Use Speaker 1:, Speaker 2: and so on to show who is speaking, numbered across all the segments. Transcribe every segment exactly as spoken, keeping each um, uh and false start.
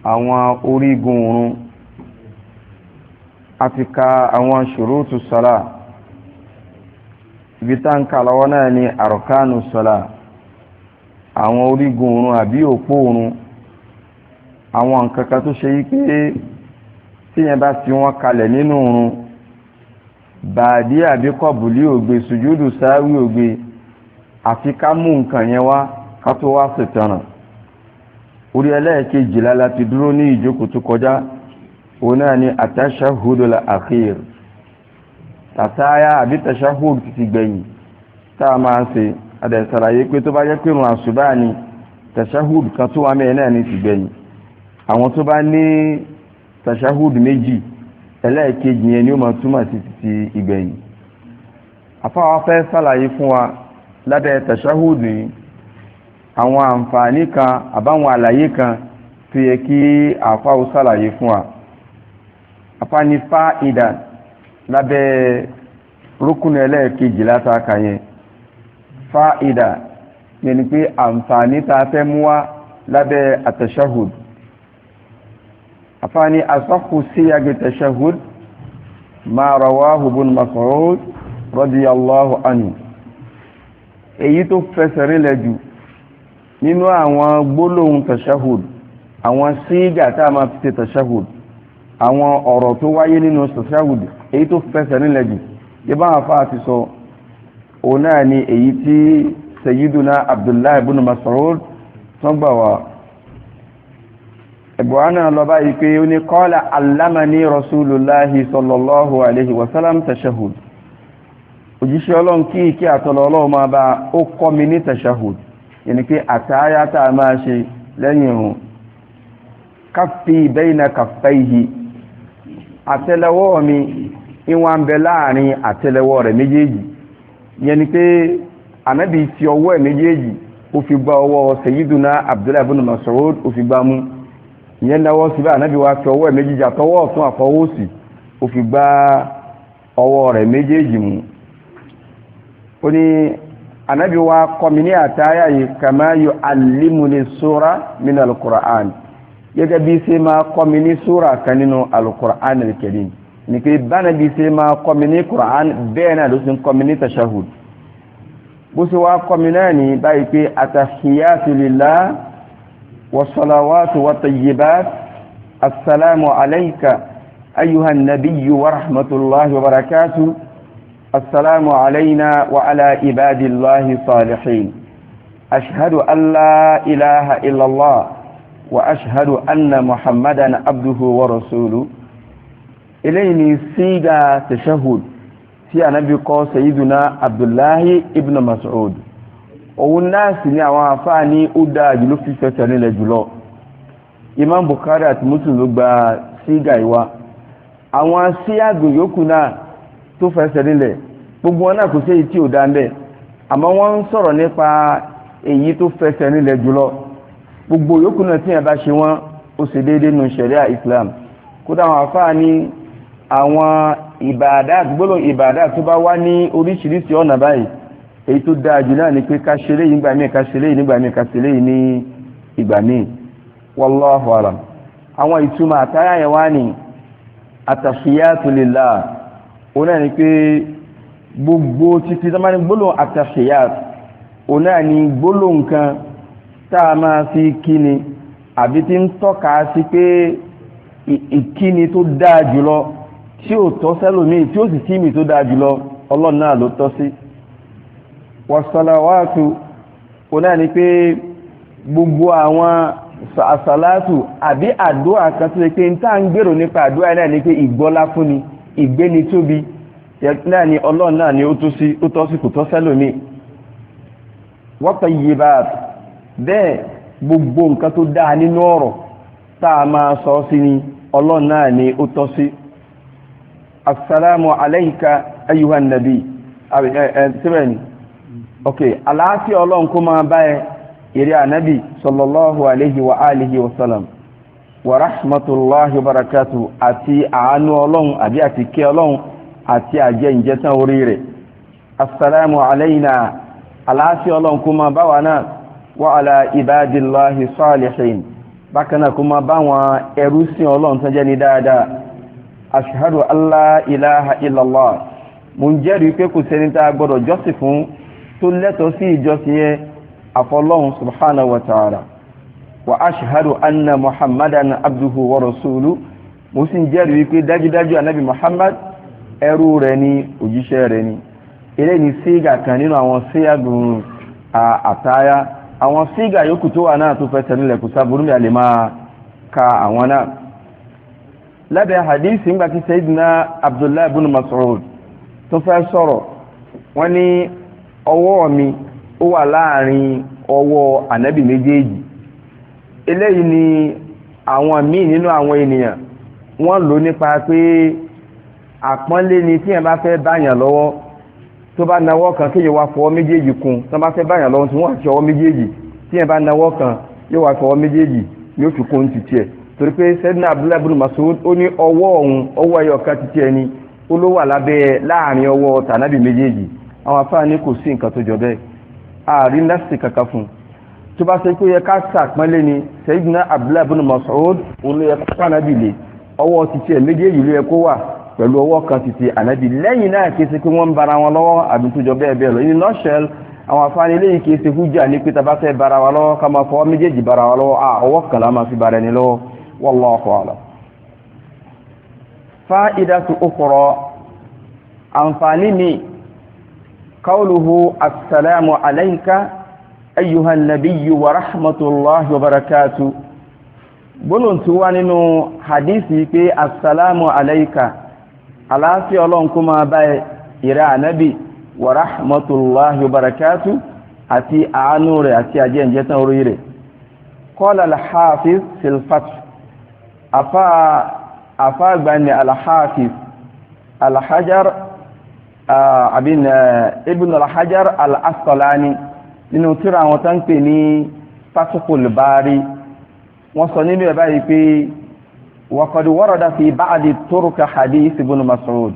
Speaker 1: àwọn orígun ìrun àti ka àwọn ṣurutu sọ́lá ibi tá ń kà lọ́wọ́ náà ni arkanu sọ́lá àwọn orígun ìrun àbí òpó ìrun àwọn nǹkan kan tó ṣe yí pé tí yẹn bá fi wọ́n kalẹ̀ nínú ìrun bàdí àbí kọ̀bùlí ògbé sùjúdù sáwí ògbé àfi ká mú nǹkan yẹn wá ká tó wá ṣètànà orí ẹlẹ́ẹ̀kejìlá láti dúró ní ìjókòó tó kọjá òun náà ni at-tashahhudul akhir tàtáyà àbí tashahhud ti gbẹ̀yìn tá a máa ń ṣe adẹ̀sàlàyé pé tó bá jẹ́ pé ìrun àsùbá ni tashahhud kan tó wà mẹ́rin náà ní ti gbẹ̀yìn àwọn tó bá ní tashahhud méjì ẹlẹ́ẹ̀kejì yẹn ni ó máa túmọ̀ sí ti ìgbẹ̀yìn àfáwà fẹ́ sàlàyé fún wa lábẹ́ tashahhud yìí àwọn àǹfààní kan àbáwọn àlàyé kan tó yẹ kí àfáwà sàlàyé fún wa àfáàní fáìdà lábẹ́ rúkúnù ẹlẹ́ẹ̀kejì látàkà yẹn fáìdà yẹni pé àǹfààní ta fẹ́ mú wá lábẹ́ at-tashahhud àfáàní asahhu siyagi tashahhud ma rawahu ibn Mas'ud radiyallahu anhu èyí tó fẹsẹ̀ rinlẹ̀ jù nínú àwọn gbólóhùn tashahhud àwọn sígà tá a máa fi ṣe tashahhud àwọn ọ̀rọ̀ tó wáyé nínú tashahhud èyí tó fẹsẹ̀ rinlẹ̀ jù yíba àfáà ti sọ òun náà ni èyí tí sayyiduna Abdullahi ibn Mas'ud tó gbà wá ẹ̀bùhánà lọ báyìí pé ó ní qala allamani rasulullahi sallallahu alaihi wasallam tashahhud òjíṣẹ́ ọlọ́run kí ìkí àtọ̀lọ̀ ọlọ́run máa bá ó kọ́ mi ní tashahhud yẹni pé àtàyà tá a máa ṣe lẹ́yìn ìrun kaffi bayna kaffayhi àtẹ́lẹwọ́ mi ìwọ̀n ń bẹ láàrin àtẹ́lẹwọ́ rẹ̀ méjèèjì yẹni pé ànábì fi ọwọ́ ẹ̀ méjèèjì ó fi gba ọwọ́ sayyiduna Abdullahi ibn Mas'ud ó fi gbá mú ìyẹn náwọ́ síbẹ̀ ànábì wá fi ọwọ́ ẹ̀ méjèèjì àtọwọ́ ọ̀tún àfọwọ́sì ó fi gbá ọwọ́ rẹ̀ méjèèjì mú ó ní ànábì wá kọ́ mi ní àtàyà yìí kama yu'allimuni sura min al-Qur'an gẹ́gẹ́ bí ṣe máa kọ́ mi ní sura kan nínú al-Qur'an al-Karim ní pé bána bí ṣe máa kọ́ mi ní Qur'an bẹ́ẹ̀ náà ló sì ń kọ́ mi ní tashahhud bó ṣe wá kọ́ mi náà ní báyìí pé atahiyatu lillah والصلوات والطيبات السلام عليك أيها النبي ورحمة الله وبركاته السلام علينا وعلى عباد الله الصالحين أشهد أن لا إله إلا الله وأشهد أن محمدا عبده ورسوله إليني سيغا تشهد في نبي سيدنا عبد الله ابن مسعود òun náà sì ni àwọn àfáà ní ó dáa jùlọ fi fẹsẹ̀ nílẹ̀ jùlọ Imam Bukhari àti Muslim ló gba sígà ìwá àwọn síyàgò yòókù náà tó fẹsẹ̀ nílẹ̀ gbogbo wọn náà kò sí èyí tí ò dá ń bẹ̀ àmọ́ wọ́n ń sọ̀rọ̀ nípa èyí tó fẹsẹ̀ nílẹ̀ jùlọ gbogbo yòókù náà tí yẹn bá ṣe wọ́n ó sì déédéé nù ṣẹ̀ríà Islam kódà àwọn àfáà ní àwọn ìbàdà gbólóhùn ìbàdà tó bá wá ní oríṣiríṣi ọ̀nà báyìí èyí tó dáa jù náà ni pé ká ṣe léyìn nígbà míì ká ṣe léyìn nígbà míì ká ṣe léyìn ní ìgbà míì wallahu alam àwọn ìtumọ̀ àtàyà yẹn wá ní at-tahiyatu lillah òun náà ni pé gbogbo títí tó máa ní gbólóhùn at-tahiyat òun náà ni gbólóhùn kan tá a máa fi kíni àbí tí ń tọ́ka sí pé ìkíni tó dáa jùlọ tí ò tọ́ sẹ́lòmíì tí ó sì kíni tó dáa jùlọ ọlọ́run náà ló tọ́ sí wàsàlàwàtù ọ̀nà ni pé gbogbo àwọn àsàlátù àbí àdúà kan tó lè pé ń tá ń gbèrò nípa àdúà náà ni pé ìgbọ́lá fún ni ìgbéni tóbi náà ni ọlọ́run náà ni ó tó sí ó tọ́ sí kò tọ́ sẹ́lòmí wa tayyibat bẹ́ẹ̀ gbogbo nǹkan tó dáa nínú ọ̀rọ̀ tá a máa sọ sí ni ọlọ́run náà ni ó tọ́ sí assalamu alayka ayyuhan nabi síbẹ̀ni ok aláàfíà ọlọ́run kó máa bá ẹ eré ànábì sallallahu alayhi wa alihi wa sallam wa rahmatullahi wa barakatuh àti àánú ọlọ́run àbí àti kí ọlọ́run àti àjẹ́ ìjẹta orí rẹ̀ assalamu alayna aláàfíà ọlọ́run kó máa bá wa náà wa ala ibadillahi salihin bákan náà kó máa bá wọn ẹrú sí Ọlọ́run tán jẹ́ ní dáadáa. ashhadu an la ilaha illallah, mo ń jẹ́rìí pé kò sẹ́ni tá a gbọ́dọ̀ jọ́sìn fún tó lẹ́tọ̀ọ́ sí ìjọsìn yẹn àfọlọ́hun subhanahu wa ta'ala. wa ashhadu anna muhammadan abduhu wa rasuluhu, mo sì ń jẹ́rìí pé dájúdájú anabi muhammad ẹrú rẹ̀ ni òjíṣẹ́ rẹ̀ ni. eléyìí ni sígà kan nínú àwọn sígàgùn àtàyà. àwọn sígà yòókù tó wà náà tó fẹ́ tẹ̀lé kò sábúrú ní alẹ́ máa ka àwọn náà. lábẹ́ hadith ńgbà tí sayyidina abdullahi ibn mas'ud tó fẹ́ sọ̀rọ̀ wọ́n ní ọwọ́ mi ó wà láàrin ọwọ́ ànábì méjèèjì. eléyìí ni àwọn míì nínú àwọn ènìyàn wọ́n lò nípa pé àpọ́nlé ni tí ẹ bá fẹ́ báyàn lọ́wọ́ tó bá nawọ́ kan kéye wá fọwọ́ méjèèjì kún tó bá fẹ́ báyàn lọ́wọ́ tí wọ́n àti ọwọ́ méjèèjì tí ẹ bá nawọ́ kan yóò wá fọwọ́ méjèèjì yóò fi kún ti tiẹ̀ torí pé sayyidina abdullahi ibn mas'ud ó ní ọwọ́ ọ̀hún ọwọ́ ẹyọ kan ti tiẹ̀ ni ó ló wà lábẹ́ láàrin ọwọ́ tànábì méjèèjì. àwọn afáàní kò sí nǹkan tó jọ bẹ́ẹ̀ ààrin lásìkò kankan fún tó bá ṣe pé yẹ ká sàpọ́nlé ni sayyidina abdullahi ibn mas'ud òun ló yẹ kó ànábì lè ọwọ́ ti tiẹ̀ méjèèjì ló yẹ kó wà pẹ̀lú ọwọ́ kan ti ti ànábì. lẹ́yìn náà kìí ṣe pé wọ́n ń bara wọn lọ́wọ́ àbí tó jọ bẹ́ẹ̀ bẹ́ẹ̀ lọ. in nutshell àwọn afáàní lẹ́yìn kìí ṣe hujja ní pé tá bá fẹ́ bara wa lọ́wọ́ ká máa fọwọ́ méjèèjì bara wa lọ́wọ́ à ọwọ́ kan la máa fi bara ẹni lọ́wọ́. wallahu a'lam. fa'idatu ukhra, àǹfààní mi qawluhu assalamu alayka ayyuha an-nabiyyu wa rahmatullahi wa barakatuh. gbólóhùn tí wà nínú hadisi pé assalamu alayka, àlàáfíà Ọlọ́run kó máa bá ìrẹ́ ànábì wa rahmatullahi wa barakatuh àti àánú rẹ̀ àti àjẹ́ǹjẹ́ tán orí rẹ̀. qala al-hafiz fil fath, afá gbani al-hafiz al-hajar abin ibn al-hajar al-asqalani nínú tírà àwọn tán pè ní Fathul Bari wọ́n sọ nínú ẹ̀ báyìí pé وقد ورد في بعض الطرق حديث ابن مسعود.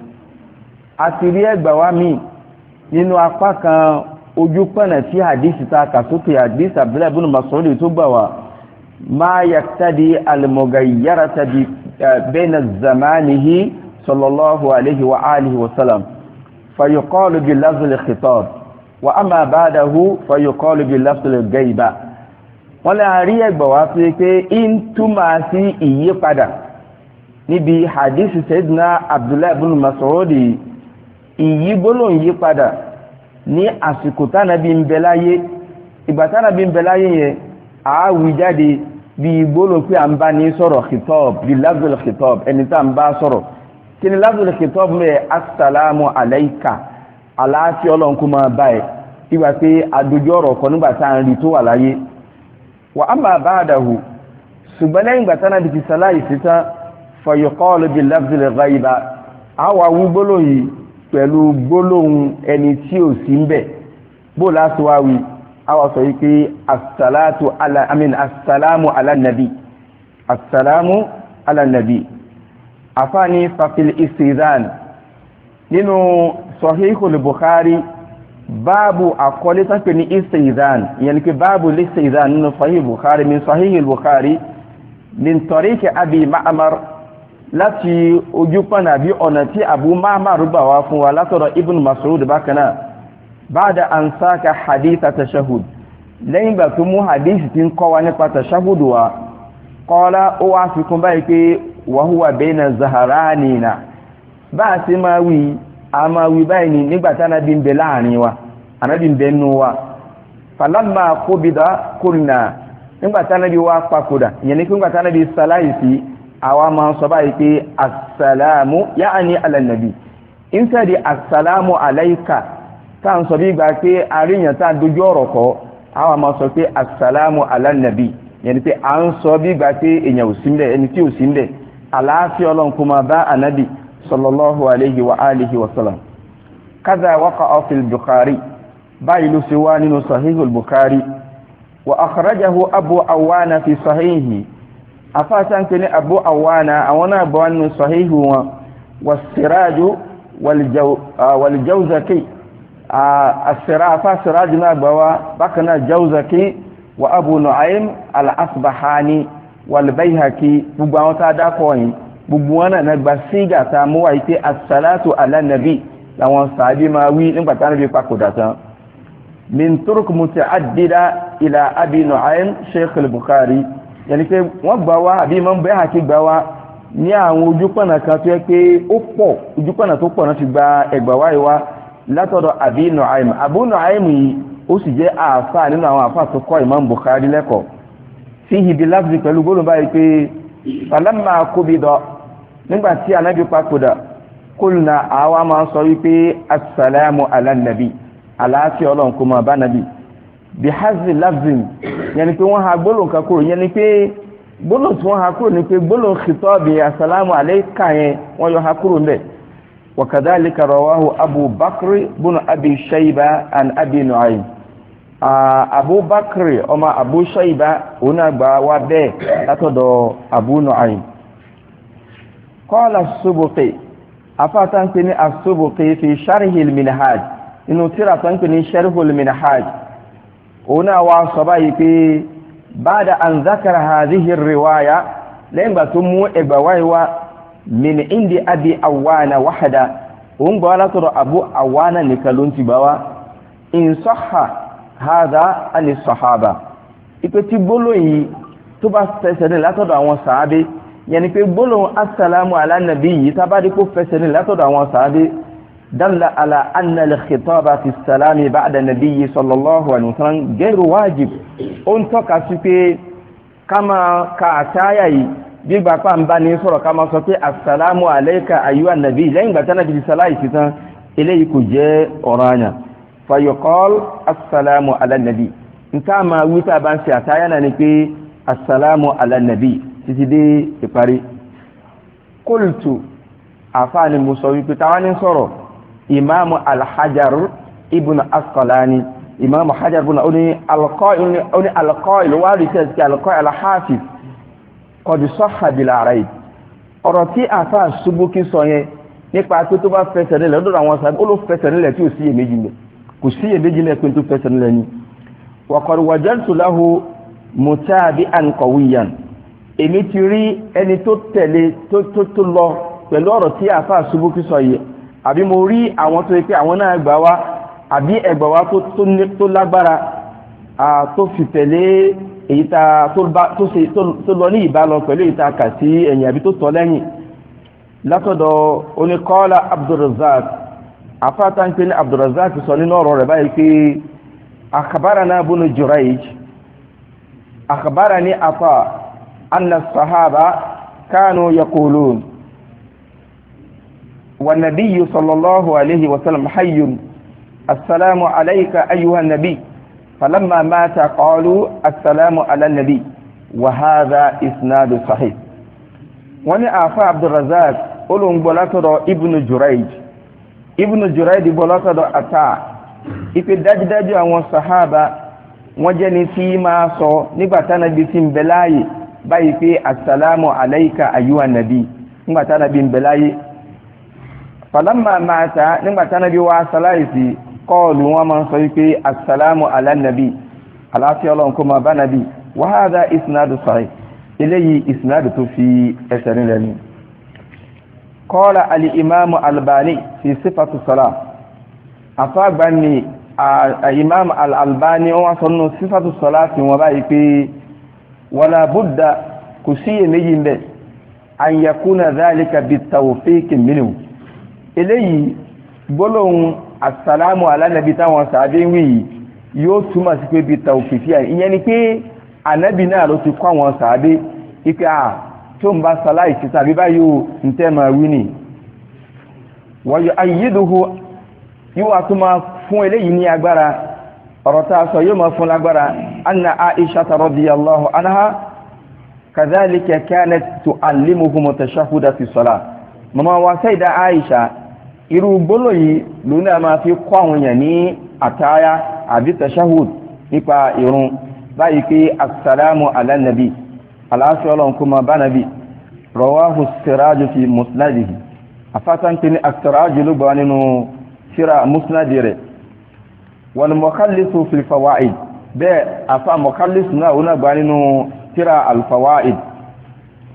Speaker 1: àtìrí ẹgbà wá mi nínú apá kan ojú pọ̀nà tí hadith ta kà sókè hadith Abdullah ibn Mas'ud tó gbà wá ma yaktadi al-mughayyarata bayna zamanihi sallallahu alayhi wa alihi wa sallam fayuqalu bi lafz al-khitab wa amma ba'dahu fayuqalu bi lafz al-ghaiba. wọ́n lè rí ẹgbà wá pé pé in túmọ̀ sí ìyípadà níbi hadith sayyidina Abdullah ibn Mas'ud ìyí gbólóhùn yípadà ní àsìkò tánàbí ń bẹ láyé. ìgbà tánàbí ń bẹ láyé yẹn àáwí jáde bí gbólóhùn pé à ń bá ní sọ̀rọ̀ khitab bí lafzul khitab ẹni tá ń bá sọ̀rọ̀. kí ni lafzul khitab mẹ́ assalamu alayka, àlàáfíà Ọlọ́run kó máa bá ẹ̀. ìgbà pé àdójú ọ̀rọ̀ kan nígbà tá à ń rí tó wà láyé. wa amma ba'dahu, ṣùgbọ́n lẹ́yìn ìgbà tánàbí ti sàláyì síta fayuqalu bi lafzil ghaiba, àwa wí gbólóhùn yìí pẹ̀lú gbólóhùn ẹni tí ò sí ń bẹ̀. bó láti wá wí àwa sọ yìí pé assalatu ala amin assalamu ala nabi, assalamu ala nabi. afáàní fafil istizan nínú sahihul bukhari báàbù àkọlé tán pè ní istizan, ìyẹn ni pé báàbù listizan nínú sahih bukhari min sahihul bukhari min tariqi abi ma'mar, láti ojú pọ̀nà bí ọ̀nà tí abu ma'mar gbà wá fún wa látọ̀rọ̀ ibn mas'ud bákanáà ba'da an saka hadith tashahhud, lẹ́yìn gbà tó mú hadith tí ń kọ́ wa nípa tashahhud wa qala ó wá fi kún báyìí pé wa huwa bayna zaharanina, bá a sì máa wí a máa wí báyìí ní nígbà tí Ànábì ń bẹ láàrin wa, Ànábì ń bẹ nú wa. falamma qubida qulna, nígbà tí Ànábì wá papòdà, ìyẹn ni pé nígbà tí Ànábì sàláìsí àwa máa sọ báyìí pé assalamu ya'ni ala nabi, instead assalamu alayka tá ń sọ bí gbà pé àríyàn tá dojú ọ̀rọ̀ kọ́, àwa máa sọ pé assalamu ala nabi, ìyẹn ni pé à ń sọ bí gbà pé èèyàn ò sí ńbẹ̀, ẹni tí ò sí ńbẹ̀. àlàáfíà Ọlọ́run kó máa bá Ànábì sallallahu alayhi wa alihi wa sallam. kaza waqa'a fil Bukhari, báyìí ló ṣe wá nínú sahihul Bukhari. wa akhrajahu Abu Awana fi sahihi, afáàtà ń pè ní Abu Awana àwọn náà bọ́ nínú sahihu wọn. was-Siraju wal-Jawzaki, as-Siraju Siraju náà gbà wá, bákan náà Jawzaki wa Abu Nu'aym al-Asbahani wal Bayhaqi gbogbo àwọn tá dákọ̀ yìí gbogbo wọn náà gba sígà tá mú wá ite as-salatu ala nabi làwọn sahabi máa wí nígbà tá Ànábì papòdà tán min turuq muta'addida ila Abi Nu'aym Sheikh al-Bukhari yani pé wọ́n gbà wá àbí Imam Bayhaqi gbà wá ní àwọn ojúpọ̀nà kan tó yẹ pé ó pọ̀ ojúpọ̀nà tó pọ̀ náà ti gba ẹgbà wá ìwá látọ̀dọ̀ Abi Nu'aym Abu Nu'aym yìí ó sì jẹ́ àfà nínú àwọn àfà tó kọ́ Imam Bukhari lẹ́kọ̀ọ́ fihi bi lafzi pẹ̀lú gbólóhùn báyìí pé falamma qubida nígbà tí Ànábì papòdà kulna àwa máa sọ wípé assalamu ala nabi aláàfíà Ọlọ́run kó máa bá nabi bí hazi lafzin yẹni pé wọ́n ha gbólóhùn kan kúrò yẹni pé gbólóhùn tí wọ́n ha kúrò ní pé gbólóhùn khitabi assalamu alayka yẹn wọ́n yọ ha kúrò ń bẹ̀ wa kadhalika rawahu Abu Bakr bin Abi Shayba an Abi Nu'aym Abu Bakr ọmọ Abu Shayba òun náà gbà wá bẹ́ẹ̀ látọ̀dọ̀ Abu Nu'aym qala as-Subki afatan pé ní as-Subki fi sharhi al-Minhaj inú tírà tán pé ní sharhul Minhaj òun náà wá sọ báyìí pé ba'da an zakara hadhihi ar-riwaya lẹ́yìn gbà tó mú ẹgbà wáyé wá min indi Abi Awana wahda òun gbà látọ̀dọ̀ Abu Awana nìkan ló ti gbà wá in sahha hadha ani sahaba ipe tí gbólóhùn yìí tó bá fẹsẹ̀ ní látọ̀dọ̀ àwọn sàábé yẹni pé gbólóhùn assalamu ala nabi yìí tá bá dé kó fẹsẹ̀ ní látọ̀dọ̀ àwọn sàábé dalla ala anna al-khitaba fi salami ba'da nabiyyi sallallahu alaihi wasallam ghayru wajib on tọ́ka sí pé kama ka ataya yìí bí gbà pa ń bá ní sọ̀rọ̀ kama sọ pé assalamu alayka ayyuha nabi lẹ́yìn gbà tánà bí salayi sitan eléyìí kò jẹ́ ọ̀ranyàn fa yuqal assalamu ala nabi nta ma wita ban si ataya na ni pé assalamu ala nabi títí dé ìparí qultu afani muso wi pé tawani sọ̀rọ̀ imam al-Hajar ibn Asqalani imam Hajar ibn oni al-Qa'il oni al-Qa'il wa rikas ki al-Qa'il al-Hafiz qad sahha bil araib ọ̀rọ̀ tí afa Subuki sọ yẹn nípa pé tó bá fẹsẹ̀ ní lọ́dọ̀ àwọn sahabi ó ló fẹsẹ̀ ní le tí ó sì èméjì ńbẹ̀ kò sí èméjì ní pé tó fẹsẹ̀ ní le ni wa qad wajadtu lahu mutabi'an qawiyan èmi ti rí ẹni tó tẹ̀lé tó tó tó lọ pẹ̀lú ọ̀rọ̀ tí afa Subuki sọ yìí àbí mo rí àwọn tó pé àwọn náà gbà wá àbí ẹgbà wá tó tó tó lágbára à tó fi tẹ̀lé èyí tá tó bá tó ṣe tó lọ ní ìbálọ pẹ̀lú èyí tá kà sí ẹ̀yìn àbí tó tọ́ lẹ́yìn látọ̀dọ̀ oní qala Abdurrazzaq afata ń pè ní Abdurrazzaq sọ nínú ọ̀rọ̀ rẹ̀ báyìí pé akhbarana ibn Jurayj akhbarani Ata anna as-sahaba kanu yaqulun والنبي صلى الله عليه وسلم حي السلام عليك أيها النبي فلما مات قالوا السلام على النبي وهذا إسناد صحيح وني آفا عبد الرزاق قلوا بلاتر ابن جريج ابن جريج بلاتر أتا ipe dájúdájú àwọn sàhábà wọ́n jẹ́ ni tí máa sọ nígbàtá nàbí tí ń bẹ láyé báyìí pé assalamu alayka ayyuha nabi nígbàtá nàbí ń bẹ láyé falamma mata nígbàtá nàbí wá sàláìsì kọlù wọn máa sọ wípé assalamu ala nabi aláfíà Ọlọ́run kó máa bá nàbí wa hadha isnadu sahih eléyìí isnadu tó fi ẹsẹ̀ nílẹ̀ ni qala al-imam al-Albani fi sifatu salah afagba ni imam al-Albani wọ́n sọ nínú sifatu salah tí wọ́n báyìí pé wala budda kò sí méjì ń bẹ an yakuna dhalika bitawfiq minhu eléyìí gbólóhùn assalamu ala nabi táwọn sàábé wí yóò túmọ̀ sí pé bitawfiq ìyẹn ni pé ànábì náà ló ti kọ́ àwọn sàábé ipe à tó ń bá sàláì sí tàbí báyìí ń tẹ́ máa wí ni wa yu'ayyiduhu yíwà tó máa fún eléyìí ní agbára ọ̀rọ̀ tá a sọ yóò máa fún lágbára anna Aisha radiyallahu anha kadhalika kanat tu'allimuhum tashahhuda fi salat mama wa sayida Aisha irú gbólóhùn yìí lónà máa fi kọ́ àwọn èèyàn ní àtàyà àbí tashahhud nípa ìrun báyìí pé assalamu ala nabi aláṣẹ Ọlọ́run kó máa bá nabi rawahu as-Siraj fi musnadihi afatan tini as-Siraj ló gbà nínú sira musnadi rẹ̀ wal Mukhallis fi al-Fawaid bẹ́ẹ̀ afa Mukhallis náà wọ́n gbà nínú sira al-Fawaid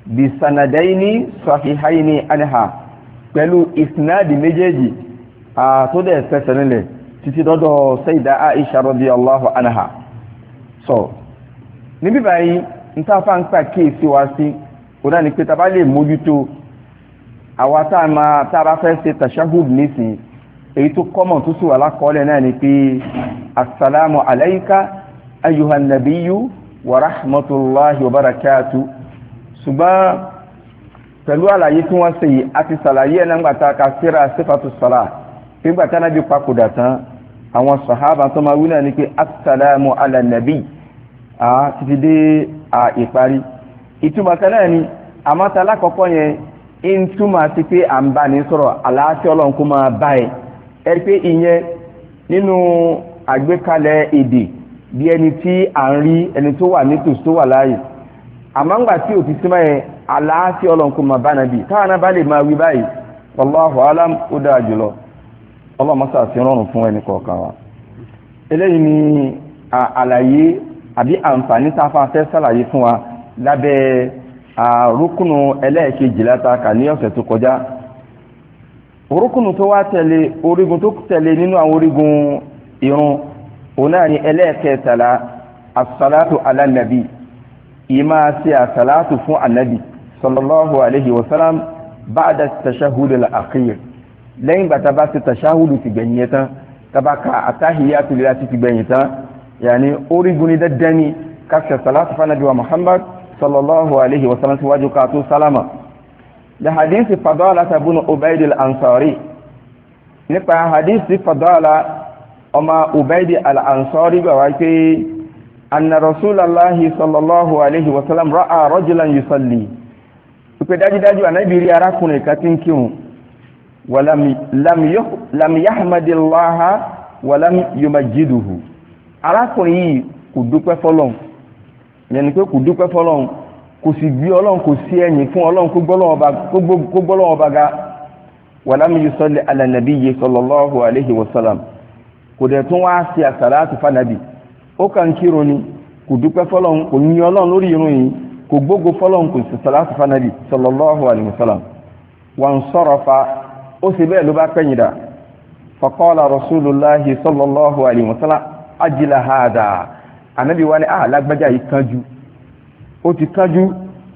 Speaker 1: bi sanadaini sahihaini anha pẹ̀lú isnadi méjèèjì a tó dẹ̀ fẹsẹ̀ nílẹ̀ títí dọ́dọ̀ Sayyida Aisha radiyallahu anha. So níbí báyìí n ta fa ń pa kéèsì wá sí ó dá ní pé tá bá lè mójútó àwa tá a máa tá a bá fẹ́ ṣe tashahhud nísìn èyí tó kọ́mọ̀ tó sì wà lákọọ́lẹ̀ náà ni pé assalamu alayka ayyuhan nabiyyu wa rahmatullahi wa barakatuh. Ṣùgbọ́n pẹ̀lú àlàyé tí wọ́n ṣe yìí àti ṣàlàyé ẹ̀ nígbà tá a ka síra sífàtú sọ́lá nígbà tí Ànábì papòdà tán àwọn sàhábà tó máa wí náà ni pé assalamu ala nabi títí dé ìparí ìtumọ̀ kan náà ni àmọ́ta alákọ̀ọ́kọ́ yẹn ń túmọ̀ sí pé à ń bá ní sọ̀rọ̀ àlàáfíà Ọlọ́run kó máa bá ẹ ẹ pé ìyẹn nínú àgbékalẹ̀ èdè bí ẹni tí à ń rí ẹni tó wà nítòsí tó wà láàyè àmọ́ ńgbà tí ò ti símọ́ yẹn àlàáfíà Ọlọ́run kó máa bá nàbì táwọn náà bá lè máa wí báyìí wallahu alam ó dáa jùlọ ọlọ́mọsá sí rọrùn fún ẹnì kọ̀ọ̀kan wa. Eléyìí ni àlàyé àbí àǹfààní tá a fà fẹ́ sàlàyé fún wa lábẹ́ rúkùnù ẹlẹ́ẹ̀kejì látàkà ní ọ̀sẹ̀ tó kọjá. Rúkùnù tó wá tẹ̀lé orígun tó tẹ̀lé nínú àwọn orígun ìrun òun náà ni ẹlẹ́ẹ̀kẹtàlá as-salatu ala nabi ìmá sí àsàlátù fún annabi sallallahu alaihi wasallam ba'da tashahhud al-akhir lẹ́yìn gbàtà bá sí tashahhud ti gbẹ̀yìn tán tabaka atahiyatu lillahi ti gbẹ̀yìn tán yani orígun ni daddani kásẹ̀ salatu fún annabi wa muhammad sallallahu alaihi wasallam ti wájú ká tó sálámà. da hadisi Fadala ibn Ubayd al-Ansari nípa hadisi Fadala ọmọ Ubayd al-Ansari gbà wá pé anna rasulallahi sallallahu alaihi wasallam ra'a rajulan yusalli pé dájúdájú ànábì rí arákùnrin kan tí ń kírun wa lam lam yahmadillaha wa lam yumajjiduhu arákùnrin yìí kò dúpẹ́ fọ́lọ́run yẹn ni pé kò dúpẹ́ fọ́lọ́run kò sì gbé Ọlọ́run kò sí ẹ̀yìn fún Ọlọ́run kó gbọ́lọ́wọ́ ọba ga wa lam yusalli ala nabiyyi sallallahu alaihi wasallam kò dẹ̀ tún wá sí àsàlátù fánàbì ó kàn kírun ni kò dúpẹ́ fọ́lọ́run kò ní Ọlọ́run lórí irun yìí kò gbógo fọ́lọ́run kò sí àsàlátù fánàbì sallallahu alaihi wasallam wan sarafa ó sì bẹ́ẹ̀ ló bá pẹ́yìndà faqala rasulullahi sallallahu alaihi wasallam ajila hada anabi wa ni ah lágbájá yìí kánjú ó ti kánjú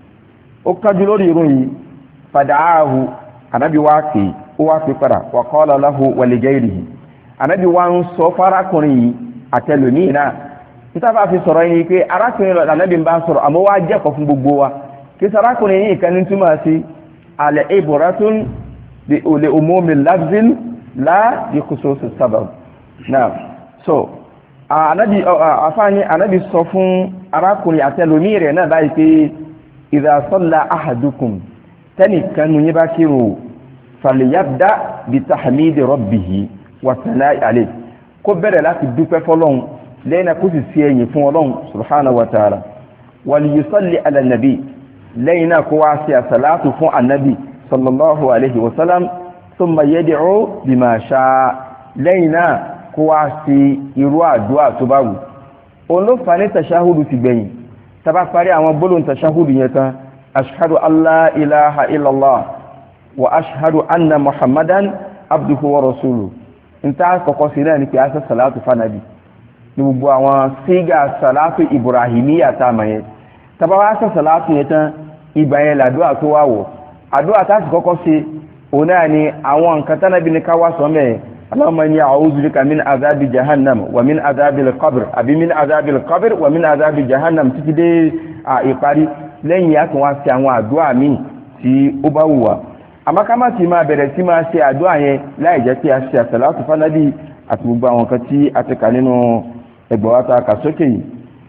Speaker 1: ó kánjú lórí irun yìí fada'ahu anabi wa pè ó wá pè padà wa qala lahu wa li ghayrihi anabi wa ń sọ fárákùnrin yìí àtẹlòmíì náà níta bá fi sọ̀rọ̀ yìí pé arákùnrin lọ anabi ń bá sọ̀rọ̀ àmọ́ wá jẹ́kọ̀ọ́ fún gbogbo wa kí sarákùnrin yìí kan ní túmọ̀ sí al ibratun bi umumi lafzin la bi khususi sabab náà so anabi afani anabi sọ fún arákùnrin àtẹlòmíì rẹ̀ náà báyìí pé idha salla ahadukum tẹ́nìkan nu yín bá kírun falyabda bi tahmidi rabbihi wa sana'i alayhi kó bẹ̀rẹ̀ láti dúpẹ́ fọ́lọ́run lẹ́yìn kó sì sí ẹ̀yìn fún Ọlọ́run subhanahu wa ta'ala wal yusalli ala nabi lẹ́yìn kó wá sí àsàlátù fún annabi sallallahu alayhi wa sallam thumma yad'u bima sha'a lẹ́yìn kó wá sí irú àdúà tó bá wù òun ló fà ní tàṣáhùdù ti gbẹ̀yìn tàbá parí àwọn gbólóhùn tàṣáhùdù yẹn tán ashhadu an la ilaha illallah wa ashhadu anna muhammadan abduhu wa rasuluhu n ta kọ́kọ́ sí náà ní pé a sẹ́ salatu fanabi ní gbogbo àwọn sígà salatu ibrahimiyya ta ma yẹn tàbá wá sẹ́ salatu yẹn tán ìgbà yẹn làdúà tó wà wọ̀ àdúà tá sì kọ́kọ́ sí òun náà ni àwọn nǹkan tánàbí ní káwá sọ mẹ́ẹ̀ اللهم إني أعوذ بك من عذاب جهنم ومن عذاب القبر أبي من عذاب القبر ومن عذاب جهنم títí dé ìparí lẹ́yìn yà tún wá sí àwọn àdúà míì tí ó bá wù wá àmọ́ ká má ti máa bẹ̀rẹ̀ sí máa ṣe àdúà yẹn láì jẹ́ pé a ṣe àsàlátù fánàbí àti gbogbo àwọn kan tí a ti kà nínú ẹgbẹ̀ wa ta kà sókè yìí.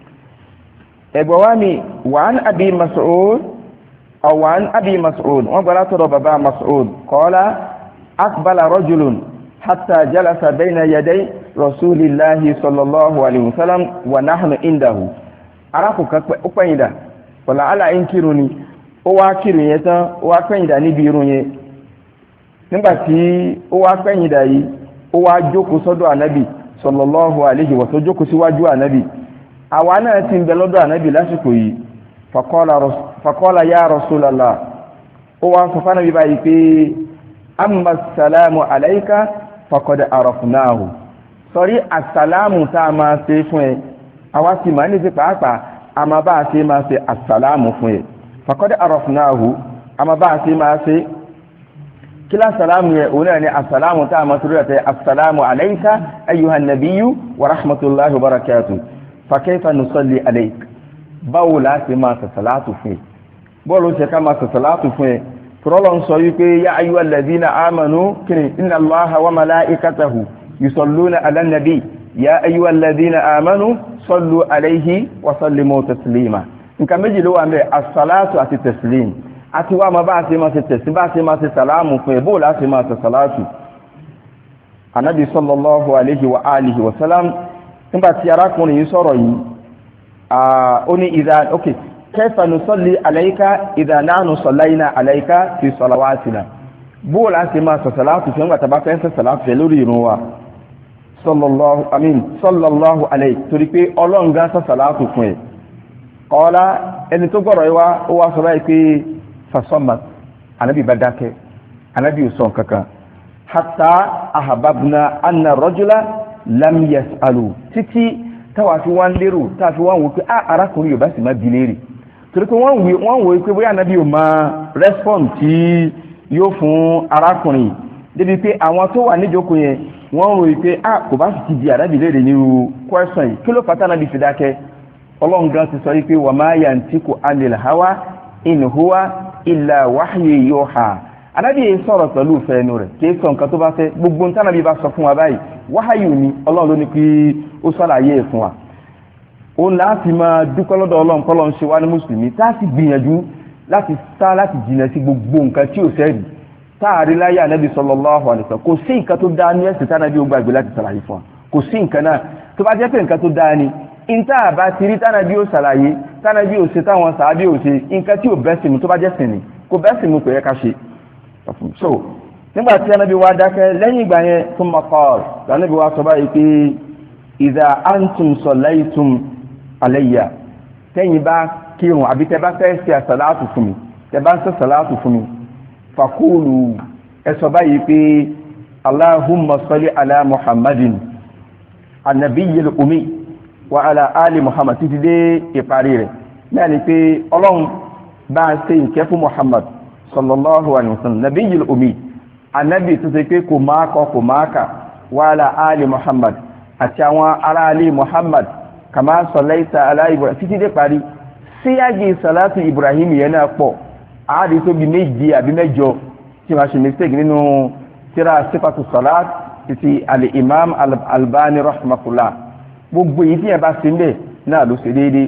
Speaker 1: ẹgbẹ̀ wa mi wa'an Abi Mas'ud aw wa'an Abi Mas'ud wọ́n gbọ́dọ̀ tọrọ bàbá Mas'ud qala aqbala rajulun حتى جلس بين يدي رسول الله صلى الله عليه وسلم ونحن عنده araku kan pe o peyinda wala ala inkiruni ó wá kírun yẹn tán ó wá peyinda níbi irun yẹn nígbà tí ó wá peyinda yìí ó wá jókòó sọ́dọ̀ Ànábì sallallahu alaihi wa sallam jókòó síwájú Ànábì àwa náà tin bẹ lọ́dọ̀ Ànábì lásìkò yìí faqala faqala ya Rasulallah ó wá sọ fún Ànábì báyìí pé amma assalamu alayka faqad arafnahu sọrí assalamu tá a máa ṣe fún ẹ àwa sì máa ní sí pàápàá a máa bá a ṣe máa ṣe assalamu fún ẹ faqad arafnahu a máa bá a ṣe máa ṣe kila salamu ya una ne assalamu ta masrura ta assalamu alayka ayyuhan nabiyyu wa rahmatullahi wa barakatuh fa kayfa nusalli alayk bawla ti ma salatu fi bolo se ka ma salatu fi prolon sọ wí pé ya ayyuhal ladhina amanu kini inna allaha wa malaikatahu yusalluna ala nabi ya ayyuhal ladhina amanu sallu alayhi wa sallimu taslima nǹkan méjì ló wà ńbẹ̀ as-salatu àti taslim àti wá ma bá ṣe ma ṣe tẹ̀sí bá ṣe ma ṣe sàlámù fún ẹbó láti ma ṣe sàlátù anábi sallallahu alaihi wa alihi wa salam nígbàtí arákùnrin yìí sọ̀rọ̀ yìí ó ní ìdá ok kayfa nusalli alayka idha nahnu sallayna alayka fi salawatina bó láti ma ṣe sàlátù fún ìgbàtà bá fẹ́ ṣe sàlátù fẹ́ lórí ìrun wa sallallahu amin sallallahu alaihi torí pé ọlọ́ngá ṣe sàlátù fún ẹ̀ qala ẹni tó gbọ́rọ̀ yìí wá ó wá sọ báyìí pé fasọ́mà anábì bá dákẹ́ anábì ò sọ kankan hatta ahababna anna rajula lam yas'alu títí táwa fi wọ́n lérò táwa fi wọ́n wò pé ah arákùnrin yóò bá sì má bi léèrè torí pé wọ́n wò pé bóyá anábì ò máa respond tí yóò fún arákùnrin débi pé àwọn tó wà níjókòó yẹn wọ́n rò pé ah kò bá sì ti di anábì léèrè nírú question yìí kí ló fà tá anábì fi dákẹ́ ọlọ́run gan ti sọ wípé wa ma yantiqu anil hawa in huwa illa wahyu yuha anabi yìí sọ̀rọ̀ pẹ̀lú fẹ́nu rẹ̀ kìí sọ nǹkan tó bá fẹ́ gbogbo nǹkan anabi bá sọ fún wa báyìí wáhàyù ni ọlọ́run ló ní kí ó ṣàlàyé ẹ̀ fún wa òun láti máa dúpẹ́ lọ́dọ̀ ọlọ́run kọ́ lọ́n ṣe wá ní mùsùlùmí tá a sì gbìyànjú láti sá láti jìnà sí gbogbo nǹkan tí ò sẹ́rì táàrí láyé anabi sallallahu alaihi wasallam kò sí nǹkan tó dáa ní ẹ̀sìn tánàbí ó gbàgbé láti ṣàlàyé fún wa kò sí nǹkan náà tó bá jẹ́ pé nǹkan tó dáa ni ìta àbá ti rí tánàbí ó ṣàlàyé tánàbí ó ṣe táwọn sàábí ó ṣe nǹkan tí ò bẹ́sìn mu tó bá jẹ́ sìn ni kò bẹ́sìn mu kò yẹ ká ṣe so nígbà tí anábí wá dákẹ́ lẹ́yìn ìgbà yẹn tó mọ̀ kọ́ọ̀lù anábí wá sọ báyìí pé idha antum sallaytum alayya tẹ́yìn bá kírun àbí tẹ́ bá fẹ́ ṣe àsàlátù fún mi tẹ́ bá ń ṣe àsàlátù fún mi faqulu ẹ sọ báyìí pé allahumma salli ala muhammadin annabiyyil ummi wa ala ali muhammad títí dé ìparí rẹ̀ náà ni pé ọlọ́run bá ń ṣe ìkẹ́ fún muhammad sallallahu alaihi wasallam nabiyul ummi anabi tó ṣe pé kò máa kọ kò máa kà wa ala ali muhammad àti àwọn ará ali muhammad kama sallaita ala ibrahim títí dé parí síyági salatu ibrahim yẹn náà pọ̀ àádìí tó bí méjì àbí mẹ́jọ tí ma ṣe mistake nínú tírà sifatu salat títí al-imam al-albani rahimahullah gbogbo yìí tí ẹ bá ṣe ń bẹ̀ náà ló ṣe déédéé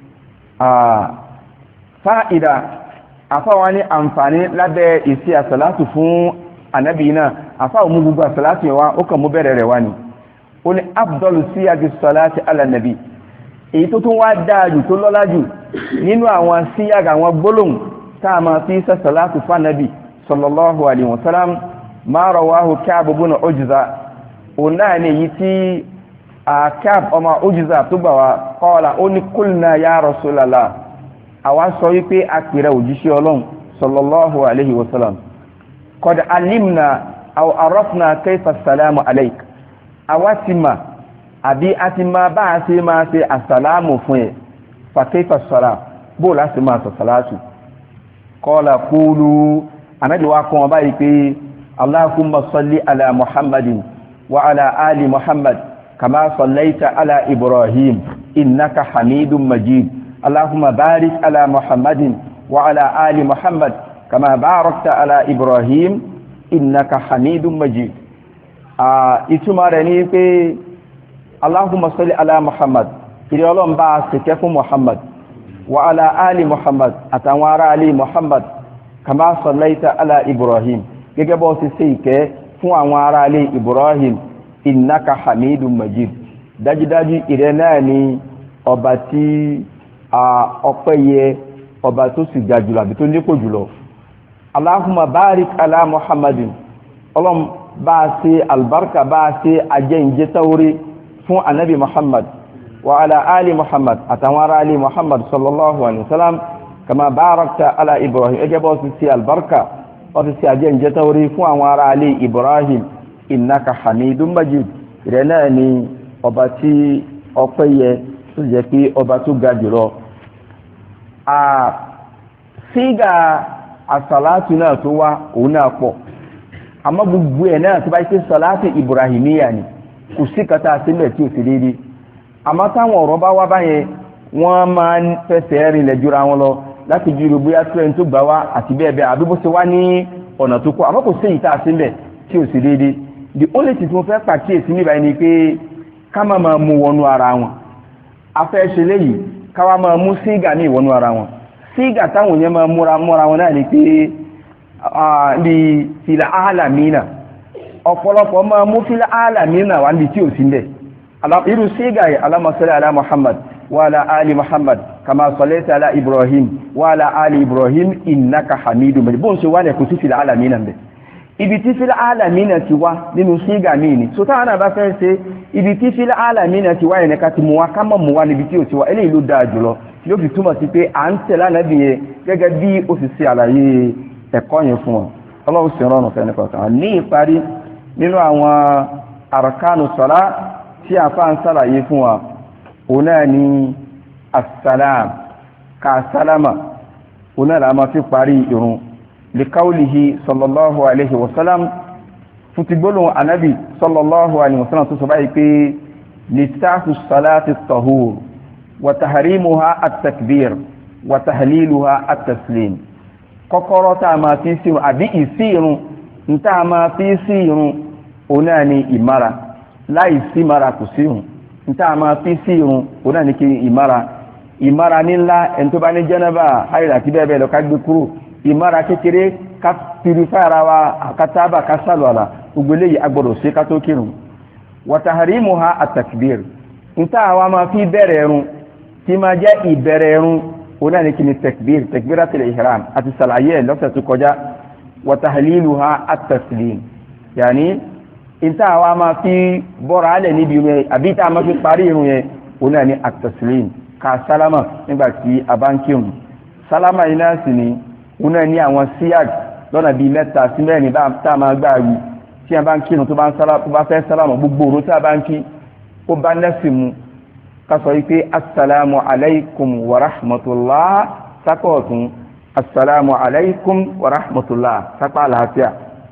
Speaker 1: fáìdà àfáwọn ní àǹfààní lábẹ́ ìsí àsàlátù fún ànábì náà àfáwọn mú gbogbo àsàlátù yẹn wá ó kàn mú bẹ̀rẹ̀ rẹ̀ wá ni ó ní afdalu síyági sàlátì alànàbì èyí tó tún wá dáájú tó lọ́lá jù nínú àwọn síyága àwọn gbólóhùn tá a máa fi sàlátù fún ànábì sallallahu alaihi wasallam ma rawahu Ka'b ibn Ujza òun náà ní èyí tí Ka'b ọmọ Ujza tó gbà wá qala ó ní kulna ya Rasulallah àwa sọ wípé àpẹẹrẹ òjíṣẹ́ ọlọ́run sallallahu alaihi wasallam qad alimna aw arafna kayfa salamu alayk àwa ti ma àbí a ti ma bá a ṣe máa ṣe àsàlámù fún ẹ fa kayfa salam bó láti máa sọ salatu qala qulu anábì wa kọ́ wọn báyìí pé allahumma salli ala muhammadin wa ala ali muhammad kama sallaita ala ibrahim innaka hamidun majid اللهم بارك على محمد وعلى آل محمد كما باركت على إبراهيم إنك حميد مجيد ìtumọ̀ rẹ̀ ni pé اللهم صل على محمد kiri Ọlọ́run bá ṣìkẹ́ fún Muhammad wa ala ali Muhammad àtàwọn ará ali Muhammad kama sallaita ala Ibrahim gẹ́gẹ́ bó ṣe ṣe ìkẹ́ fún àwọn ará ali Ibrahim innaka hamidun majid dájúdájú ìrẹ náà ni ọba tí ọpẹ́ yẹ ọba tó sì ga jùlọ àbí tó nípò jùlọ Allahumma barik ala Muhammadin ọlọ́m bá ṣe albarka bá ṣe ajẹ́ǹjẹ́ tauri fún anabi Muhammad wa ala ali Muhammad àtàwọn ará ali Muhammad sallallahu alaihi wasallam kama barakta ala Ibrahim ẹgẹ́ bọ́ sí sí albarka ọdún sí ajẹ́ ń jẹ́ tauri fún àwọn ará alé Ibrahim innaka hamidun majid rẹ̀ náà ni ọba tí ọpẹ́ yẹ tó jẹ́ pé ọba tó ga jùlọ. sígà àsàlátù náà tó wá òun náà pọ̀ àmọ́ gbogbo ẹ̀ náà tó bá ṣe sàlátù Ibrahimiyya ni kò sí kata sílẹ̀ tí ò sí déédéé àmọ́ táwọn ọ̀rọ̀ bá wá báyẹn wọ́n máa ń fẹsẹ̀ rìnlẹ̀ jura wọn lọ láti jùlọ bóyá tírẹ̀n tó gbà wá àti bẹ́ẹ̀ bẹ́ẹ̀ àbí bó ṣe wá ní ọ̀nà tó kọ́ àmọ́ kò sí ìta sílẹ̀ tí ò sí déédéé the only thing tí mo fẹ́ pàkíyèsí níbà ni pé ká má máa mú wọnú ara wọn afẹ́ ṣe léyìí ká wá máa mú sígà ní ìwọnú ara wọn sígà táwọn yẹn máa múra múra wọn náà ni pé ní fìlà áàlàmínà ọ̀pọ̀lọpọ̀ máa mú fìlà áàlàmínà wà níbi tí ò sí ń bẹ̀ irú sígà yìí Allahumma salli ala Muhammad wa ala ali Muhammad kama sallaita ala Ibrahim wa ala ali Ibrahim innaka hamidun majid bó ń ṣe wá ní ẹ̀kọ́ sí fìlà áàlàmínà ń bẹ̀ ibi tí fílá alàmínà ti wá nínú sígà míì ni so táwọn náà bá fẹ́ ṣe ibi tí fílá alàmínà ti wá ẹnìkan ti mú wá ká mọ̀ mú wá níbi tí ò ti wá eléyìí ló dáa jùlọ ló fi túmọ̀ sí pé à ń tẹ̀lé ànábì yẹn gẹ́gẹ́ bí ó sì ṣe àlàyé ẹ̀kọ́ yẹn fún wọn ọlọ́run sì rọrùn fẹ́ nípa kan ní ìparí nínú àwọn àrkánu sọ̀lá tí a fà ń sàlàyé fún wa òun náà ni asàlám ká sálámà òun náà la máa fi parí ìrun likaulihi sallallahu alaihi wasallam futigbolo anabi sallallahu alaihi wasallam tó sọ báyìí pé listafu salati tahur wa tahrimuha at-takbir wa tahliluha at-taslim kọ́kọ́rọ́ tá ma fi sírun àbí ìsírun nta ma fi sírun ọ̀nà ni ìmára láì sí mara kò sírun nta ma fi sírun ọ̀nà ni kí ìmára ìmára nílá ẹni tó bá ní jẹ́nàbà àìrà tí bẹ́ẹ̀ bẹ́ẹ̀ lọ ká gbé kúrò ìmára kékeré ká purify ara wa àkátábà ká sàlùwàlà gbogbo eléyìí agbọ́dọ̀ ṣe ká tó kírun wa tahrimuha at-takbir nta àwa máa fi bẹ̀rẹ̀ ẹ̀rùn tí máa jẹ́ ìbẹ̀rẹ̀ ẹ̀rùn ọ̀nà ní kí ni takbir takbiratul ihram àti sàlàyé lọ́sẹ̀ tó kọjá wa tahliluha at-taslim yàní nta àwa máa fi bọ́ra alẹ̀ níbi irun yẹn àbí tá a máa fi parí irun yẹn ọ̀nà ní at-taslim ká sálámà nígbà tí a bá ń kírun sálámà yìí náà sì ni ọ̀nà ní àwọn síyàg lọ́nà bíi mẹ́ta sí mẹ́rin bá tá a máa gbà wí tí a bá ń kírun tó bá ń sálámà tó bá fẹ́ sálámà gbogbo òru tí a bá ń kí ó bá nẹ́sì mu ká sọ wípé assalamu alaikum wa rahmatullah sápọ̀ ọ̀tún assalamu alaikum wa rahmatullah sápọ̀ àlàáfíà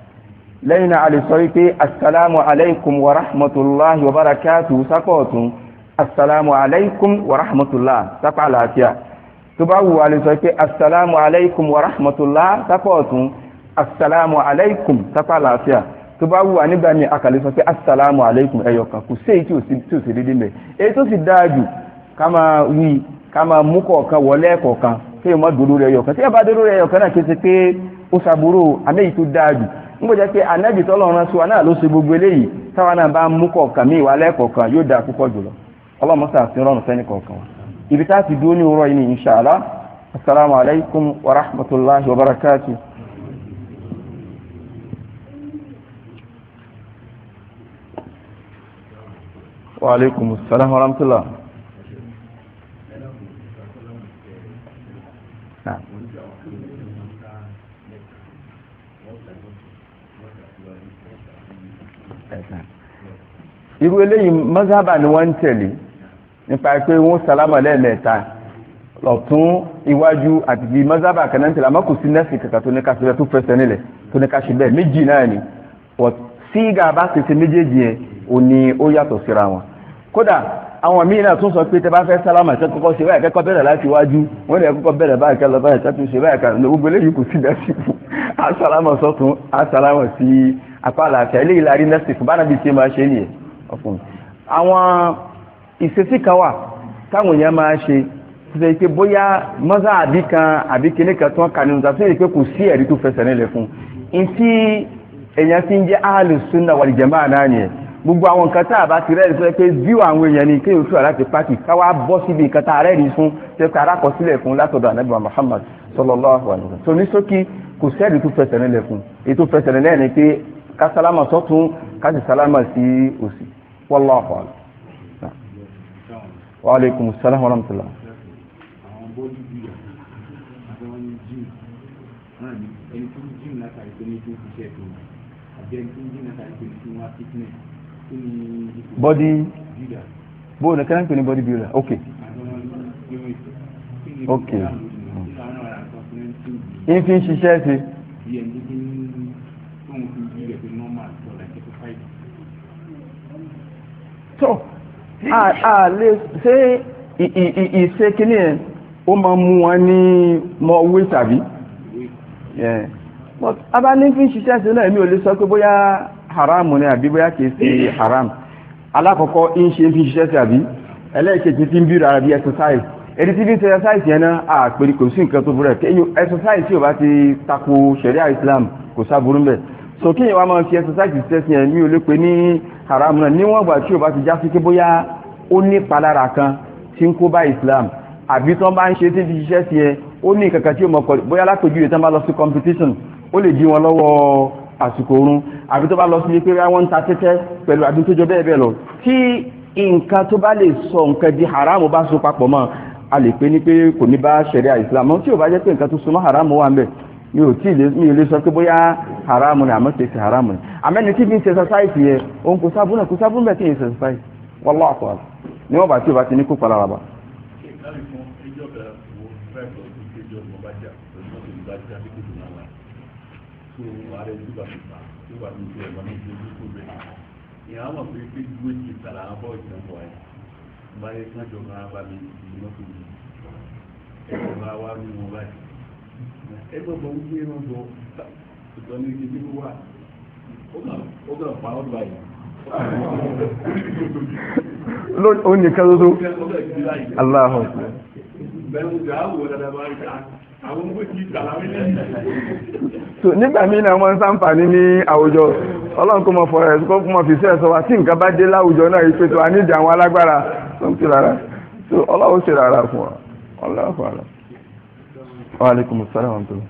Speaker 1: lẹ́yìn náà a lè sọ wípé assalamu alaikum wa rahmatullah wa barakatuh sápọ̀ ọ̀tún assalamu alaikum wa rahmatullah sápọ̀ àlàáfíà tó bá wù a lè sọ pé assalamu alaikum wa rahmatullah sápọ̀ ọ̀tún assalamu alaikum sápọ̀ àlàáfíà tó bá wù a nígbà ní akàlẹ̀ sọ pé assalamu alaikum ẹyọkan kò sí èyí tí ò sí dédé mẹ́ èyí tó sì dáájú ká máa wí ká máa mú kọ̀ọ̀kan wọlé kọ̀ọ̀kan kí o má dúró rẹ̀ ẹyọkan tí ẹ bá dúró rẹ̀ ẹyọkan náà kése pé ó sàbúrò àmẹ́yìí tó dáájú ń gbọ́jẹ́ pé anábì tọ́lọ́run sí wa náà ló ṣe gbogbo eléyìí táwa náà bá mú kọ̀ọ̀kan mí ìwálẹ̀ kọ̀ọ̀kan yóò dáa púpọ̀ jùlọ ọlọ́mọsà sí rọrùn fẹ́ni kọ̀ọ̀kan ibi tá ti dúró ní òwúrọ̀ yìí ní inṣàlá assalamu alaikum wa rahmatullahi wa barakatuh. wa alaikum assalam wa rahmatullah. irú eléyìí mazhaba ni wọ́n ń tẹ̀lé nípa pé wọ́n sálámà lẹ́ẹ̀mẹ́ta lọ́tún iwájú àti bí mazhaba kan náà ń tẹ̀lé àmọ́ kò sí nẹ́ẹ̀sì kàkà tó ní ká ṣe bẹ́ẹ̀ tó fẹsẹ̀ nílẹ̀ tó ní ká ṣe bẹ́ẹ̀ méjì náà ni sígà bá ṣe ṣe méjèèjì yẹn ò ní ó yàtọ̀ síra wọn kódà àwọn míì náà tún sọ pé tẹ bá fẹ́ sálámà tẹ́ kọ́kọ́ ṣe báyìí kẹ́kọ́ bẹ̀rẹ̀ láti wájú wọ́n lè kọ́kọ́ bẹ̀rẹ̀ báyìí kẹ́ lọ báyìí tẹ́ tún ṣe báyìí kan gbogbo eléyìí kò sí nẹ́ẹ̀sì fún asálámà sọ́tún asálámà sí apá àlàáfíà eléyìí la rí nẹ́ẹ̀sì fún bánàbí ṣe máa ṣe nìyẹn ọ̀fun àwọn ìṣesí kan wà táwọn èèyàn máa ṣe ṣe pé bóyá mọ́sá àbí kan àbí kíní kan tí wọ́n kà nínú tàbí ṣe pé kò sí ẹ̀rí tó fẹsẹ̀ nílẹ̀ fún in tí èèyàn fi ń jẹ́ Ahlus Sunnah wal Jama'ah náà nìyẹn gbogbo àwọn nǹkan tá a bá ti rẹ́ẹ̀rí sọ pé bíu àwọn èèyàn ní kéèyàn tó láti pàtì káwá bọ́ síbi nǹkan tá a rẹ́ẹ̀rí fún ṣe pé arákọsílẹ̀ fún látọ̀dọ̀ Ànábì Muhammad sallallahu alaihi wasallam tó ní sókí kò sẹ́ẹ̀rí tó fẹsẹ̀ nílẹ̀ fún èyí tó fẹsẹ̀ nílẹ̀ ni pé ká sálámà sọ́tún ká sì sálámà sí òsì wallahu a'lam. Wa alaikum assalam wa rahmatullah.
Speaker 2: ẹni tó ń jíìmù látàrí tó ní tó ń ṣiṣẹ́ tó àbí ẹni tó ń jíìmù látàrí tó ní tó ń wá fitness tó ní
Speaker 1: body
Speaker 2: builder.
Speaker 1: bóun ní kẹ́ńtì ní body builder ok ok n fi ń ṣiṣẹ́ sí.
Speaker 2: bí ẹni tó ń tó ń fi bí rẹ̀ pé normal for like exercise.
Speaker 1: tó a lè ṣe ìṣe kínní ẹ̀ ó máa mú wọn ní mọ owó tàbí but abá ní fi ń ṣiṣẹ́ sí náà èmi ò lè sọ pé bóyá haram ni àbí bóyá kìí ṣe haram alákọ̀ọ́kọ́ ń ṣe ń fi ṣiṣẹ́ sí àbí ẹlẹ́ẹ̀kejì tí ń bí rárá bí exercise èdè tí bí ń ṣe exercise yẹn náà àpèrè kò sí nǹkan tó burú ẹ̀ kéyìn exercise tí ò bá ti tako sharia Islam kò sáburú mbẹ̀ so kéyìn wá máa fi exercise ṣiṣẹ́ sí yẹn mi ò lè pè ní haram náà níwọ̀n ìgbà tí ò bá ti já sí pé bóyá ó ní palára kan tí ń kó bá Islam àbí tán bá ń ṣe tí fi ṣiṣẹ́ sí ẹ ó ní kankan tí ó mọ̀ pọ̀ bóyá lápèjú ìtàn bá lọ sí competition ó lè dí wọn lọ́wọ́ àsìkò oorun àbí tó bá lọ sí pé wọ́n ń ta tẹ́tẹ́ pẹ̀lú àbí tó jọ bẹ́ẹ̀ bẹ́ẹ̀ lọ tí nǹkan tó bá lè sọ nǹkan di haramu bá so papọ̀ mọ́ a lè pè ní pé kò ní bá ṣẹ̀ríà Islam tí ò bá jẹ́ pé nǹkan tó súnmọ́ haramu wà ń bẹ̀ mi ò tí mi ò lè sọ pé bóyá haramu ni àmọ́ ṣe ṣe haramu ni àmẹ́ni tí bí ń ṣe exercise yẹ òun kò sábú náà kò sábú bẹ́ẹ̀ tí ń ṣe exercise wallahu a'lam ni wọ́n bá tí ò bá ti ní kó palára bá.
Speaker 3: ìyá wọn pé pé gbogbo ìjì tààrà àwọn bọ́ ìtàn wọ̀ ẹ́ báyé kí wọ́n jọ máa bá mi ìlú mọ́tò mi ẹ̀rọ máa wá ní wọn báyìí ẹgbẹ́ bọ̀ wípé wọ́n bọ̀ ìtọ́ ní ibi tó wà ó gbà pa ọ́ báyìí.
Speaker 1: ó nìkan tó tó aláhùn.
Speaker 3: bẹ́ẹ̀ ni ìjà àwọ̀ dáadáa bá rí ká àwọn ọmọ ìjì tààrà mi lẹ́yìn.
Speaker 1: so nígbà míì náà wọ́n ń ṣàǹfààní ní àwùjọ ọlọ́run kó mọ fọ ẹ̀ kó mọ fi sẹ́ẹ̀ sọ wa tí nǹkan bá dé láwùjọ náà yìí pé tó a ní ìdí àwọn alágbára tó ń ti rárá so ọlọ́run ṣe rárá fún wa ọlọ́run fún wa. wa alaikum salaam wa rahmatullah.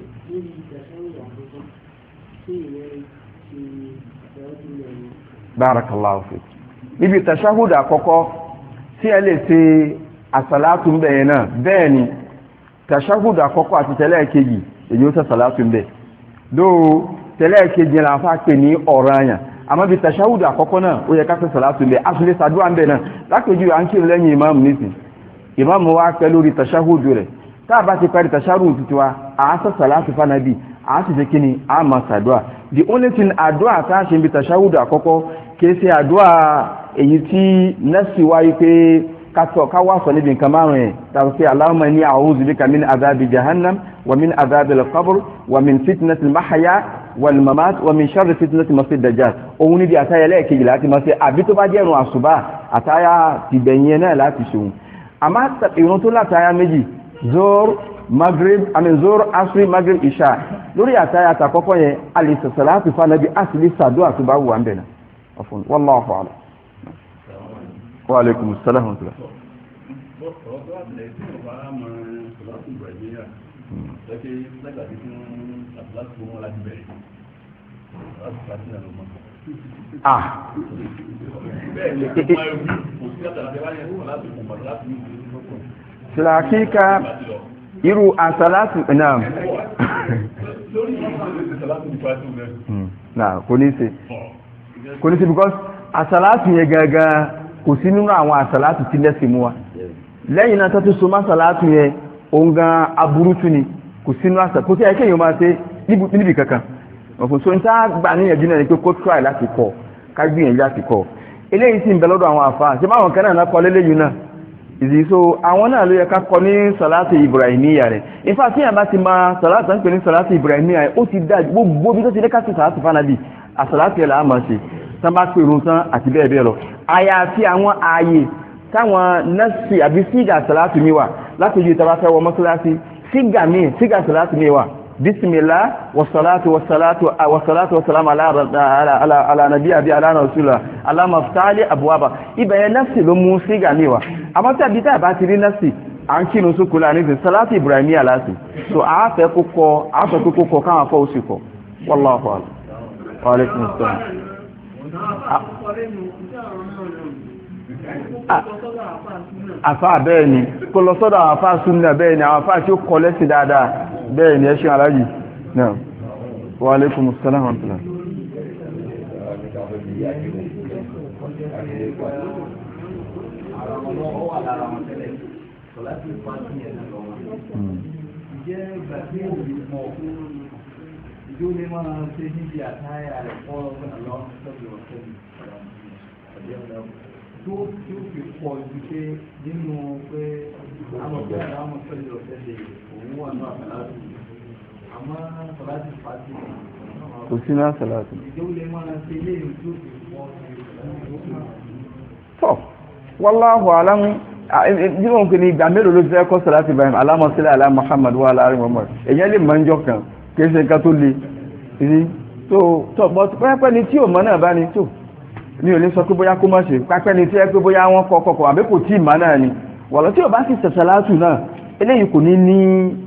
Speaker 1: barakallahu fik. níbi tàṣáhùdù àkọ́kọ́ tí ẹ lè ṣe àsàlátù ń bẹ̀ yẹn náà bẹ́ẹ̀ ni tàṣáhùdù àkọ́kọ́ àti tẹ́lẹ̀ kejì èyí ó tẹ́ sàlátù ń bẹ̀ dóò tẹ́lẹ̀ kejì la fa pè ní ọ̀ranyàn àmọ́ bí tàṣáhùdù àkọ́kọ́ náà ó yẹ ká fẹ́ sàlátù ń bẹ̀ asùlẹ̀ sàdúrà ń bẹ̀ náà lápèjú à ń kírun lẹ́yìn ìmáàmù nísìn ìmáàmù wa pẹ́ lórí tàṣáhùdù rẹ̀ tá a bá ti parí tàṣáhùdù tuntun wa à á sọ sàlátù fanabi à á sì ṣe kíni à á máa sàdúrà the only thing àdúrà tá a ṣe bí tàṣáhùdù àkọ́kọ́ kìí ṣe àdúrà èyí tí nẹ́sì wáyé pé káwà sọ níbi nǹkan márùn ẹ̀ tàbí Allahumma inni a'udhu bika min adhabi jahannam wa min adhabi al-qabr wa min fitnati al-mahya wal mamat wa min sharri fitnati masih dajjal òun níbi àtàyà lẹ́ẹ̀kejì láti máa ṣe àbí tó bá jẹ́ ìrun àsùbá àtàyà tìbẹ̀yìn náà láti ṣòun àmá ìrun tó látàyà méjì zor maghrib àmì zor asri maghrib isha lórí àtàyà àtàkọ́kọ́ yẹn a lè sọ̀sọ̀ láti fa nàbí a sì lè sàdúrà tó bá wù wà ń bẹ̀ náà wallahu a'lam. Wa alaikum assalam wa rahmatullah. Ah. Sílàkíkà irú àsàlátù náà. Náà kò ní ṣe. Kò ní ṣe because àsàlátù yẹn gangan kò sí nínú àwọn àsàlátù tí lẹ́sìn mú wa lẹ́yìn náà tọ́tí so máa sàlátù yẹn òun gan aburú tún ni kò sínú àsà kò sí ẹ̀kẹ́ yóò máa ṣe níbi kankan ọ̀fún so n tá gbà níyànjú náà ni pé kó try láti kọ́ ká gbìyànjú láti kọ́ eléyìí sì ń bẹ lọ́dọ̀ àwọn àfáà ṣe máwọn kan náà kọ́ lélẹ́yìn náà ìdí so àwọn náà ló yẹ ká kọ́ ní sàlátù Ibrahimiyya rẹ̀ in fact tíyàn bá ti máa sàlátù ń pè ní sàlátù Ibrahimiyya rẹ̀ ó ti dá gbogbo bí tó ti dé ká sí sàlátù fánàbì àsàlátù yẹn là á máa ṣe tán bá pèrún tán àti bẹ́ẹ̀ bẹ́ẹ̀ lọ àyàfi àwọn ààyè táwọn nọ́ọ̀sì àbí sígà sàlátù mi wà láti ojú ìtara fẹ́ wọ mọ́sálásí sígà mi sígà sàlátù mi wà bísmìlá wàsàlátù wàsàlátù wàsàlátù wàsàlámù ala nàbí àbí ala rasulillah alámọ̀ftáàlì àbúwábà ibẹ̀ yẹn nọ́ọ̀sì ló mú sígà mi wà àmọ́ tí àbí tá àbá ti rí nọ́ọ̀sì à ń kírun sókòlá ní sàlátù Ibrahimiyya láti so àáfẹ́ kókọ àáfẹ́ kókọ káwọn afọ́ òsì kọ wallahu a'lam wa alaikum assalam. Àfá bẹ́ẹ̀ ni kó lọ sọ́dọ̀ àwọn àfá súnnà bẹ́ẹ̀ ni àwọn àfá tí ó kọ lẹ́sìn dáadáa bẹ́ẹ̀ ni ẹṣin aláyìí náà wa alaikumus salam wa rahmatullah.
Speaker 2: Jẹ́ ìgbà tí òbí mọ̀ ìjó lè máa ṣe níbi àtáyà rẹ̀ fọ́ ọ̀lọ́ sọ́bì ọ̀sẹ̀ tó tí ó fi pọ̀ ju pé nínú pé àwọn ọ̀sẹ̀ àwọn sọ́bì ọ̀sẹ̀ lè òun wà ní àfẹ́láàtì àmọ́ sọ́láàtì pàtì
Speaker 1: kò sí náà sọ́láàtì.
Speaker 2: ìjó lè máa ṣe léyìn tó fi pọ̀
Speaker 1: tọ́ wallahu alam jíwọ̀n kò ní ìgbà mélòó ló fẹ́ kọ́ sọ́láàtì Ibrahim Allahumma salli ala Muhammad wa ala ali Muhammad èyàn lè mọ́ ń jọ kan kìí ṣe nǹkan tó le ìrí tó tọ́ bọ́ pẹ́pẹ́ ni tí ò mọ́ náà bá ní tó ní ò ní sọ pé bóyá kó má ṣe pẹ́pẹ́ ni tí ẹ pé bóyá wọ́n kọ́ kọ́kọ́ àbí kò tí ì má náà ni wọ̀lọ́ tí ò bá sì ṣẹ̀ṣẹ̀ látù náà eléyìí kò ní ní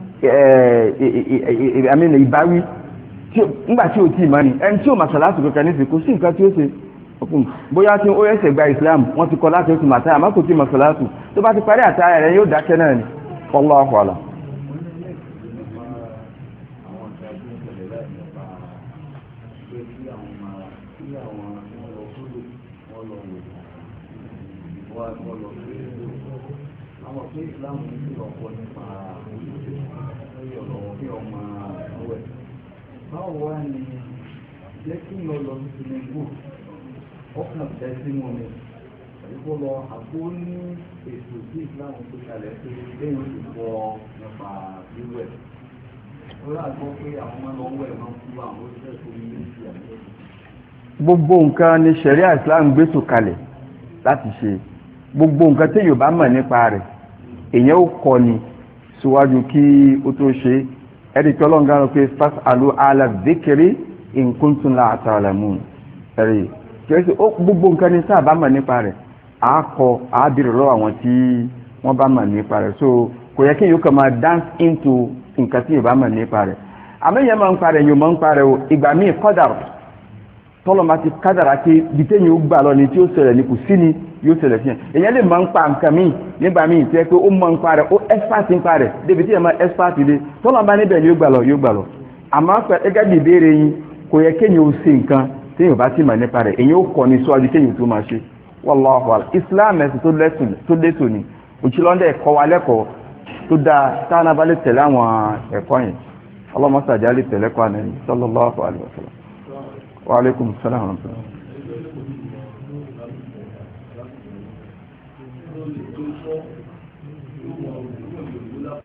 Speaker 1: ìbáwí nígbà tí ò tí ì má ni ẹni tí ò mà ṣàlátù kankan ní sí kò sí nǹkan tí ó ṣe bóyá tí ó ẹsẹ̀ gba Islam wọ́n ti kọ́ láti ó ti mà táyà má kò tí ì mà ṣàlátù tó bá ti parí àtàyà rẹ̀ yóò dákẹ́ náà ni wallahu a'lam.
Speaker 2: àwọn pé Islam ní ọ̀pọ̀ nípa ọ̀rọ̀ pé ọmọ ọwẹ́ báwo wá ní jẹ́ kí lọ lọ sí Tinubu ọkàn tẹ́ sí wọn ni àdúgbò lọ àpò ní ètò tí Islam tó kalẹ̀ pé lẹ́yìn ìfọ̀ nípa wíwẹ̀ ó rà gbọ́ pé àwọn ọmọ lọ́wọ́ ẹ̀ máa ń kú àwọn oṣiṣẹ́ tó ní méjì àti
Speaker 1: gbogbo nǹkan ni ṣẹ̀ríà Islam gbé tó kalẹ̀ láti ṣe gbogbo nǹkan tí yóò bá mọ̀ nípa rẹ̀ èyàn ó kọ́ ni síwájú kí ó tó ṣe ẹ̀rí tí ọlọ́run gánà pé fas'alu ala dhikri in kuntum la ta'lamun ẹ̀rí kẹ́sì ó gbogbo nǹkan ní sáà bá mọ̀ nípa rẹ̀ àákọ àábìrì lọ́wọ́ àwọn tí wọ́n bá mọ̀ nípa rẹ̀ so kò yẹ kí yóò kàn máa dance into nǹkan tí yóò bá mọ̀ nípa rẹ̀ àmẹ́yẹn máa ń parẹ̀ yóò máa ń parẹ̀ o ìgbà míì kọ́dàrọ̀ tọ́lọ́mà ti kádàrá pé bìtẹ́yìn ó gbà lọ ní tí ó ṣẹlẹ̀ ní kò sí ni yóò ṣẹlẹ̀ fi hàn èyàn lè máa ń pa nǹkan míì nígbà míì tí ẹ pé ó máa ń pa rẹ̀ ó expert ń pa rẹ̀ débi tí ẹ máa expert dé tọ́lọ́mà níbẹ̀ ni yóò gbà lọ yóò gbà lọ àmọ́ ẹgẹ́ bí ìbéèrè yín kò yẹ kéèyàn ó ṣe nǹkan téèyàn bá ti mọ̀ nípa rẹ̀ èyàn ó kọ́ ní síwájú kéèyàn tó máa ṣe wallahu a'lam Islam ẹ̀sìn tó lẹ́tò ni òṣìlọ́ndẹ̀ ẹ̀kọ́ wa lẹ́kọ̀ọ́ tó dáa táwọn abálẹ̀ tẹ̀lé àwọn ẹ̀kọ́ yẹn ọlọ́mọ sàjálì tẹ̀lẹ́kọ̀ọ́ àná sallallahu alaihi wasallam wa alaikum assalam wa rahmatullah.